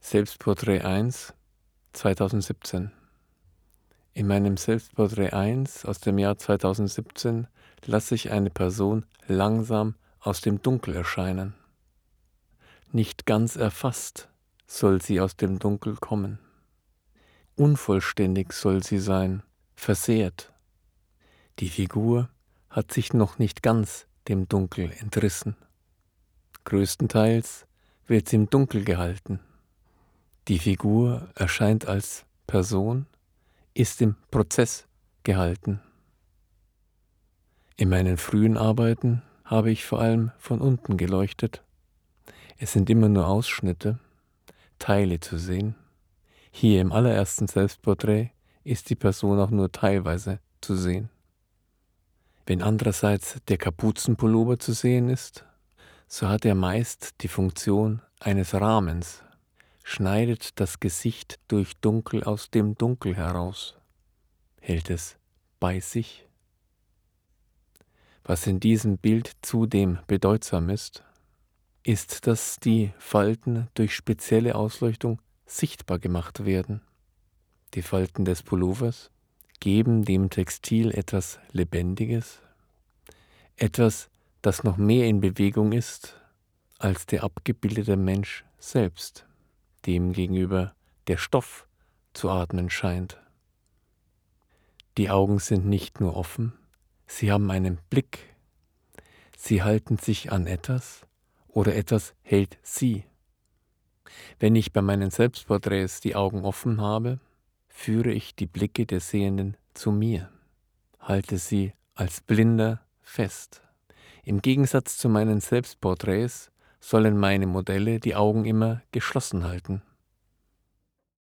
Selbstporträt 1, 2017. In meinem Selbstporträt 1 aus dem Jahr 2017 lasse ich eine Person langsam aus dem Dunkel erscheinen. Nicht ganz erfasst soll sie aus dem Dunkel kommen. Unvollständig soll sie sein, versehrt. Die Figur hat sich noch nicht ganz dem Dunkel entrissen. Größtenteils wird sie im Dunkel gehalten. Die Figur erscheint als Person, ist im Prozess gehalten. In meinen frühen Arbeiten habe ich vor allem von unten geleuchtet. Es sind immer nur Ausschnitte, Teile zu sehen. Hier im allerersten Selbstporträt ist die Person auch nur teilweise zu sehen. Wenn andererseits der Kapuzenpullover zu sehen ist, so hat er meist die Funktion eines Rahmens, schneidet das Gesicht durch Dunkel aus dem Dunkel heraus, hält es bei sich. Was in diesem Bild zudem bedeutsam ist, dass die Falten durch spezielle Ausleuchtung sichtbar gemacht werden. Die Falten des Pullovers geben dem Textil etwas Lebendiges, etwas, das noch mehr in Bewegung ist als der abgebildete Mensch selbst, dem gegenüber der Stoff zu atmen scheint. Die Augen sind nicht nur offen, sie haben einen Blick. Sie halten sich an etwas oder etwas hält sie. Wenn ich bei meinen Selbstporträts die Augen offen habe, führe ich die Blicke der Sehenden zu mir, halte sie als Blinder fest. Im Gegensatz zu meinen Selbstporträts sollen meine Modelle die Augen immer geschlossen halten.